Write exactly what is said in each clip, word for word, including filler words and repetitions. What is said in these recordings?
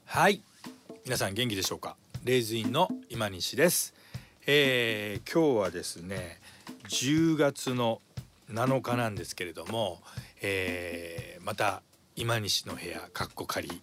はい、皆さん元気でしょうか。レイズインの今西です。えー、今日はですねじゅうがつのなのかなんですけれども、えー、また今西の部屋かっこ仮、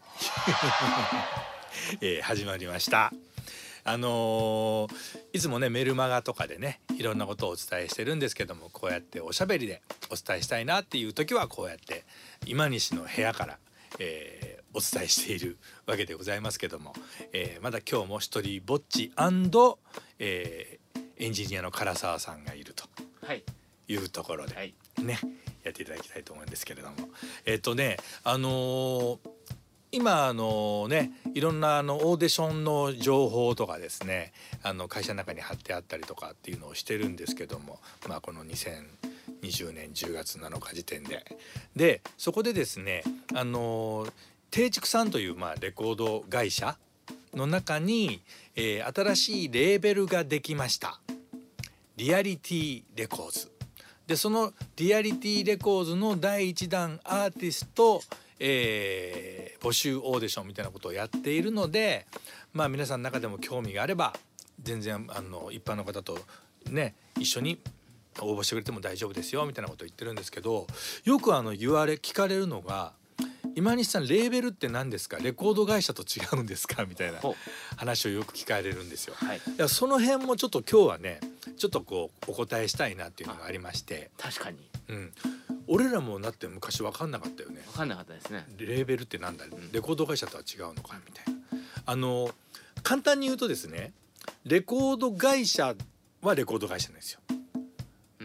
えー、始まりました。あのー、いつもねメルマガとかでねいろんなことをお伝えしてるんですけども、こうやっておしゃべりでお伝えしたいなっていう時はこうやって今西の部屋から、えーお伝えしているわけでございますけども、えー、まだ今日も一人ぼっち、えー、エンジニアの唐沢さんがいるというところで、はい、ねやっていただきたいと思うんですけれども、えっとねあのー、今あのねいろんなあのオーディションの情報とかですね、あの会社の中に貼ってあったりとかっていうのをしてるんですけども、まあこのにせんにじゅうねんじゅうがつなのか時点ででそこでですねあのー定畜さんというまあレコード会社の中に、えー、新しいレーベルができました。リアリティレコーズで、そのリアリティレコーズのだいいちだんアーティスト、えー、募集オーディションみたいなことをやっているので、まあ皆さんの中でも興味があれば全然あの一般の方とね一緒に応募してくれても大丈夫ですよみたいなことを言ってるんですけど、よくあの言われ聞かれるのが、今西さんレーベルって何ですか、レコード会社と違うんですかみたいな話をよく聞かれるんですよ。はい、いやその辺もちょっと今日はねちょっとこうお答えしたいなっていうのがありまして。 確かに、 うん、俺らもなって昔分かんなかったよね。 分かんなかったですね。 レーベルってなんだ、レコード会社とは違うのかみたいな。あの簡単に言うとですね、レコード会社はレコード会社なんですよ。うん、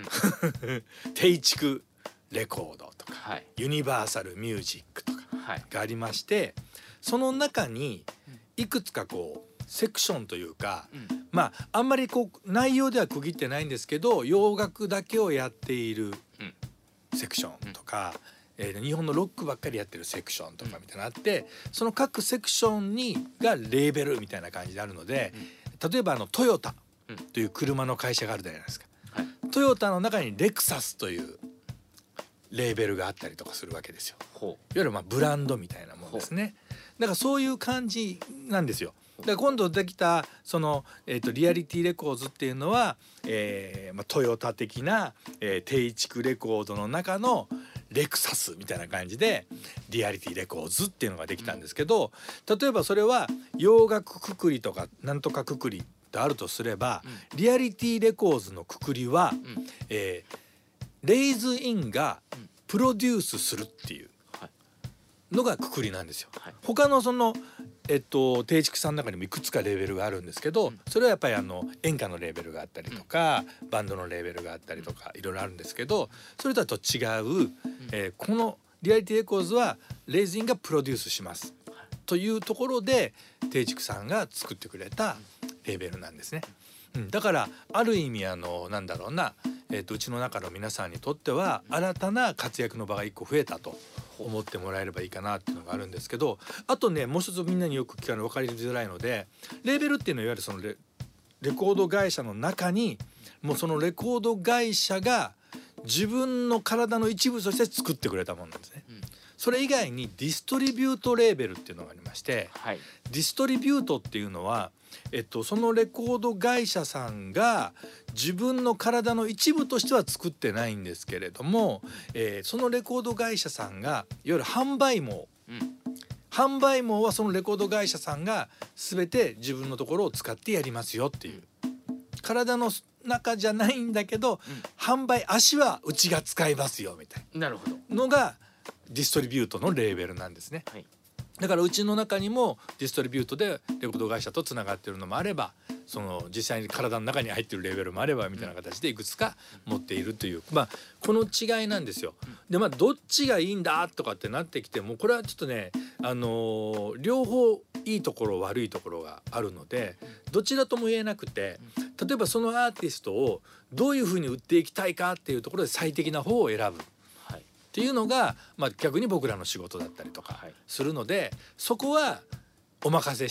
定畜レコードとか、はい、ユニバーサルミュージックとかがありまして、はい、その中にいくつかこうセクションというか、うん、まああんまりこう内容では区切ってないんですけど、洋楽だけをやっているセクションとか、うん、えー、日本のロックばっかりやってるセクションとかみたいなのあって、その各セクションにがレーベルみたいな感じであるので、うん、例えばあのトヨタという車の会社があるじゃないですか。はい、トヨタの中にレクサスというレーベルがあったりとかするわけですよ。いわゆるまあブランドみたいなもんですね。だからそういう感じなんですよ。だから今度できたその、えー、とリアリティレコーズっていうのは、えーまあ、トヨタ的な、えー、定畜レコードの中のレクサスみたいな感じでリアリティレコーズっていうのができたんですけど、例えばそれは洋楽くくりとかなんとかくくりってあるとすれば、うん、リアリティレコーズのくくりは、うん、えーレイズインがプロデュースするっていうのがくくりなんですよ。はい、他のそのえっと定畜さんの中にもいくつかレーベルがあるんですけど、うん、それはやっぱりあの演歌のレーベルがあったりとか、うん、バンドのレーベルがあったりとかいろいろあるんですけど、それとはと違う、うん、えー、このリアリティレコーズはレイズインがプロデュースします、はい、というところで定畜さんが作ってくれたレーベルなんですね。うん、だからある意味あのなんだろうな、えー、とうちの中の皆さんにとっては新たな活躍の場がいっこ増えたと思ってもらえればいいかなっていうのがあるんですけど、あとねもう一つみんなによく聞かれる分かりづらいので、レーベルっていうのはいわゆるその レ, レコード会社の中にもうそのレコード会社が自分の体の一部として作ってくれたものなんですね。うん、それ以外にディストリビュートレーベルっていうのがありまして、はい、ディストリビュートっていうのはえっと、そのレコード会社さんが自分の体の一部としては作ってないんですけれども、えー、そのレコード会社さんがいわゆる販売網、うん、販売網はそのレコード会社さんが全て自分のところを使ってやりますよっていう、体の中じゃないんだけど、うん、販売足はうちが使いますよみたいなのがディストリビュートのレーベルなんですね。はい、だからうちの中にもディストリビュートでレコード会社とつながっているのもあれば、その実際に体の中に入っているレベルもあればみたいな形でいくつか持っているという、まあこの違いなんですよ。でまあどっちがいいんだとかってなってきても、これはちょっとねあのー、両方いいところ悪いところがあるのでどちらとも言えなくて、例えばそのアーティストをどういうふうに売っていきたいかっていうところで最適な方を選ぶっていうのが、まあ、逆に僕らの仕事だったりとかするので、そこはお任せして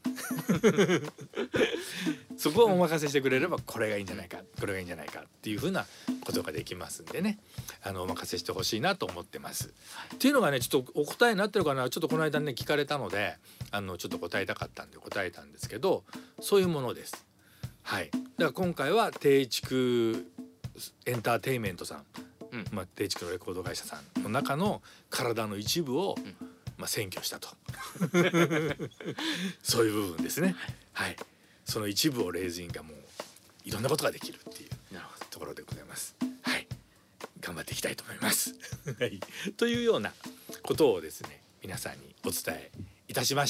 そこをお任せしてくれればこれがいいんじゃないかこれがいいんじゃないかっていうふうなことができますんでね、あのお任せしてほしいなと思ってます、はい、っていうのがねちょっとお答えになってるかな、ちょっとこの間ね聞かれたのであのちょっと答えたかったんで答えたんですけど、そういうものです。はい、だから今回は定築エンターテインメントさん、うんまあ、定築のレコード会社さんの中の体の一部を、うんまあ、占拠したとそういう部分ですね。はい、その一部をレイズインがもういろんなことができるっていうところでございます。はい、頑張っていきたいと思います。はい、というようなことをですね皆さんにお伝えいたしました。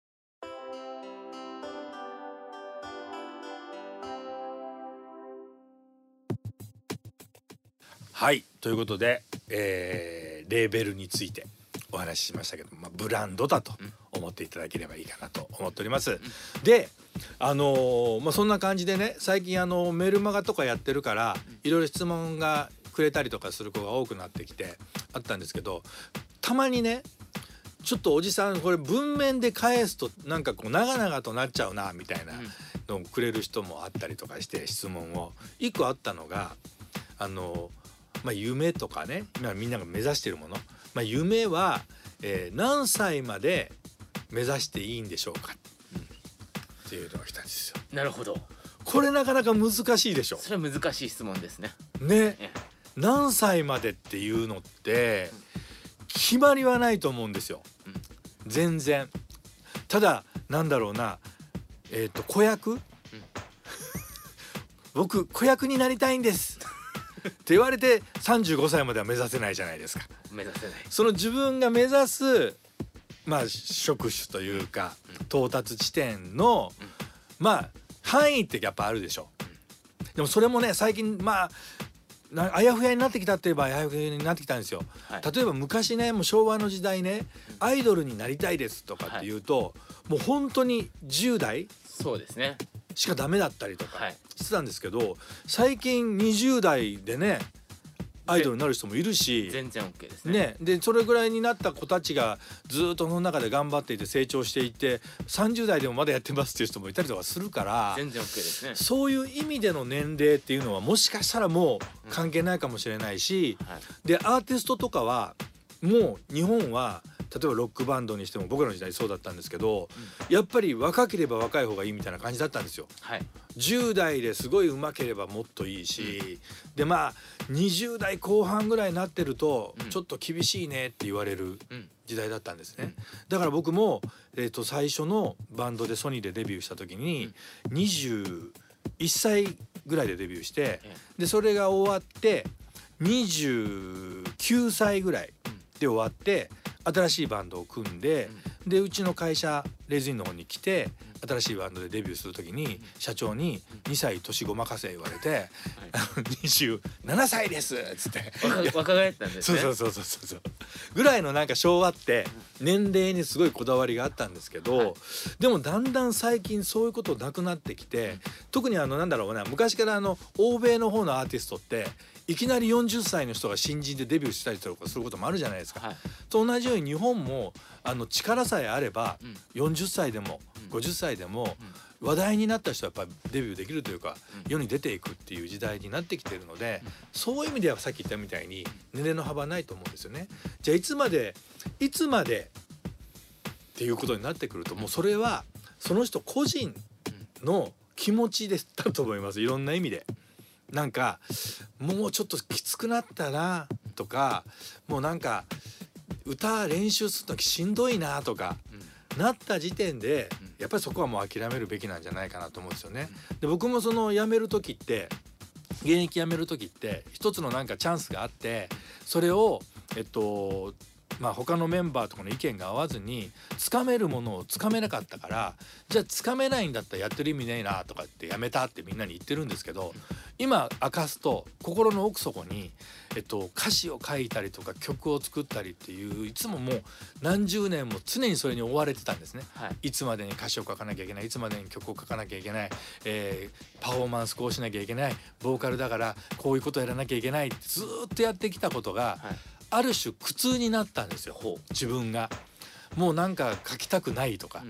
はいということで、えー、レーベルについてお話ししましたけど、まあ、ブランドだと思っていただければいいかなと思っております。うん、であのーまあ、そんな感じでね最近あのメルマガとかやってるからいろいろ質問がくれたりとかする子が多くなってきてあったんですけど、たまにねちょっとおじさんこれ文面で返すとなんかこう長々となっちゃうなみたいなのをくれる人もあったりとかして質問を一個あったのがあのーまあ、夢とかね今みんなが目指しているもの、まあ、夢は、えー、何歳まで目指していいんでしょうか、うん、っていうのが来たんですよ。 なるほど。 これなかなか難しいでしょ。 それは難しい質問ですね。 ね、何歳までっていうのって決まりはないと思うんですよ、うん、全然。ただなんだろうなえっと子役、うん、僕子役になりたいんですって言われてさんじゅうごさいまでは目指せないじゃないですか。 目指せない。 その自分が目指すまあ職種というか、うん、到達地点の、うん、まあ範囲ってやっぱあるでしょ、うん、でもそれもね最近まああやふやになってきたって言えばあやふやになってきたんですよ、はい、例えば昔ねもう昭和の時代ねアイドルになりたいですとかっていうと、はい、もう本当にじゅう代そうですねしかダメだったりとかしてたんですけど、はい、最近にじゅう代でねアイドルになる人もいるし全然 OK ですね。 ねでそれぐらいになった子たちがずっとその中で頑張っていて成長していてさんじゅう代でもまだやってますっていう人もいたりとかするから全然 OK ですね。 そういう意味での年齢っていうのはもしかしたらもう関係ないかもしれないし、うんはい、でアーティストとかはもう日本は例えばロックバンドにしても僕らの時代そうだったんですけど、うん、やっぱり若ければ若い方がいいみたいな感じだったんですよ、はい、じゅう代ですごい上手ければもっといいし、うん、でまあにじゅう代後半ぐらいになってるとちょっと厳しいねって言われる時代だったんですね、うん、だから僕も、えーと、最初のバンドでソニーでデビューした時ににじゅういっさいぐらいでデビューしてでそれが終わってにじゅうきゅうさいぐらいで終わって新しいバンドを組んで、うん、でうちの会社レイズインの方に来て新しいバンドでデビューする時に社長ににさい年ごまかせ言われて、はい、にじゅうななさいですっつって若返ったんですね。 そうそうそうそうそうぐらいのなんか昭和って年齢にすごいこだわりがあったんですけど、はい、でもだんだん最近そういうことなくなってきて特にあのなんだろうな昔からあの欧米の方のアーティストっていきなりよんじゅっさいの人が新人でデビューしたりとかすることもあるじゃないですか、はい、と同じように日本もあの力さえあればよんじゅっさいでもごじゅっさいでも話題になった人はやっぱりデビューできるというか世に出ていくっていう時代になってきているのでそういう意味ではさっき言ったみたいに年齢の幅はないと思うんですよね。じゃあいつまでいつまでっていうことになってくるともうそれはその人個人の気持ちでだと思います。いろんな意味でなんかもうちょっときつくなったなとかもうなんか歌練習する時しんどいなとか、うん、なった時点でやっぱりそこはもう諦めるべきなんじゃないかなと思うんですよね。で僕もその辞める時って現役辞める時って一つのなんかチャンスがあってそれをえっとまあ他のメンバーとかの意見が合わずにつかめるものをつかめなかったからじゃあつかめないんだったらやってる意味ねえなとかってやめたってみんなに言ってるんですけど今明かすと心の奥底に、えっと、歌詞を書いたりとか曲を作ったりっていういつももう何十年も常にそれに追われてたんですね、はい、いつまでに歌詞を書かなきゃいけないいつまでに曲を書かなきゃいけない、えー、パフォーマンスこうしなきゃいけないボーカルだからこういうことやらなきゃいけないってずっとやってきたことが、はいある種苦痛になったんですよ自分がもうなんか書きたくないとか、うん、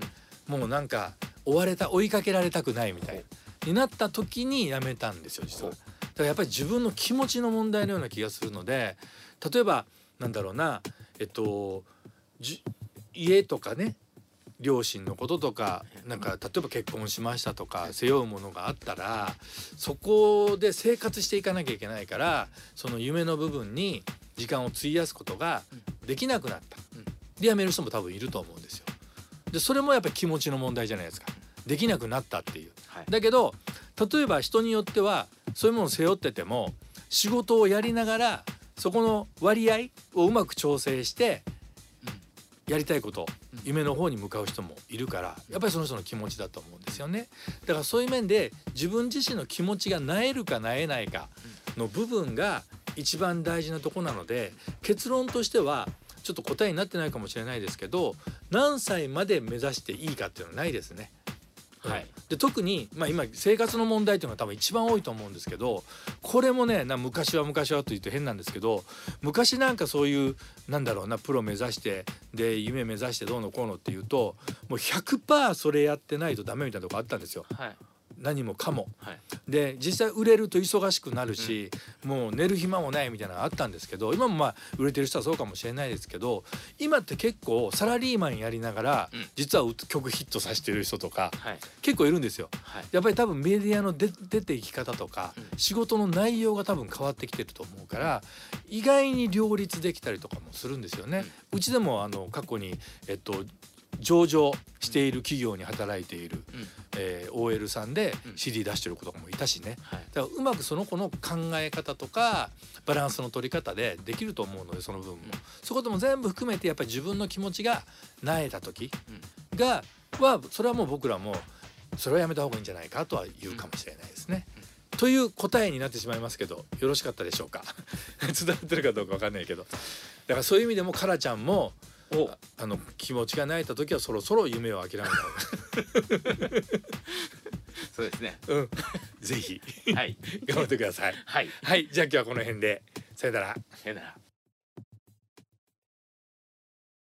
もうなんか追われた追いかけられたくないみたいなになった時にやめたんですよ実は。だからやっぱり自分の気持ちの問題のような気がするので、例えばなんだろうなえっとじ家とかね両親のこととかなんか例えば結婚しましたとか背負うものがあったらそこで生活していかなきゃいけないからその夢の部分に時間を費やすことができなくなったでやめる人も多分いると思うんですよ。でそれもやっぱり気持ちの問題じゃないですか。できなくなったっていう、はい、だけど例えば人によってはそういうものを背負ってても仕事をやりながらそこの割合をうまく調整してやりたいこと夢の方に向かう人もいるからやっぱりその人の気持ちだと思うんですよね。だからそういう面で自分自身の気持ちがなえるかなえないかの部分が一番大事なとこなので結論としてはちょっと答えになってないかもしれないですけど何歳まで目指していいかっていうのはないですね。はい、で特に、まあ、今生活の問題というのが多分一番多いと思うんですけどこれもねな昔は昔はと言うと変なんですけど昔なんかそういうなんだろうなプロ目指してで夢目指してどうのこうのっていうともう ひゃくパーセント それやってないとダメみたいなとこあったんですよ。はい何もかも、はい、で実際売れると忙しくなるし、うん、もう寝る暇もないみたいなのがあったんですけど今もまあ売れてる人はそうかもしれないですけど今って結構サラリーマンやりながら、うん、実は曲ヒットさせてる人とか、はい、結構いるんですよ、はい、やっぱり多分メディアの出ていき方とか、うん、仕事の内容が多分変わってきてると思うから意外に両立できたりとかもするんですよね、うん、うちでもあの過去にえっと上場している企業に働いている、うんえー、オーエル さんで シーディー 出してる子とかもいたしね、うん、だからうまくその子の考え方とかバランスの取り方でできると思うのでその部分も、うん、そういうことも全部含めてやっぱり自分の気持ちがなえた時が、うん、はそれはもう僕らもそれはやめた方がいいんじゃないかとは言うかもしれないですね、うんうん、という答えになってしまいますけどよろしかったでしょうか伝わってるかどうか分かんないけどだからそういう意味でもカラちゃんもおあの気持ちが泣いた時はそろそろ夢を諦めたそうですね、 うん、ぜひ、 はい、 頑張ってください。 はい、 はい、じゃあ今日はこの辺でさよなら。 さよなら。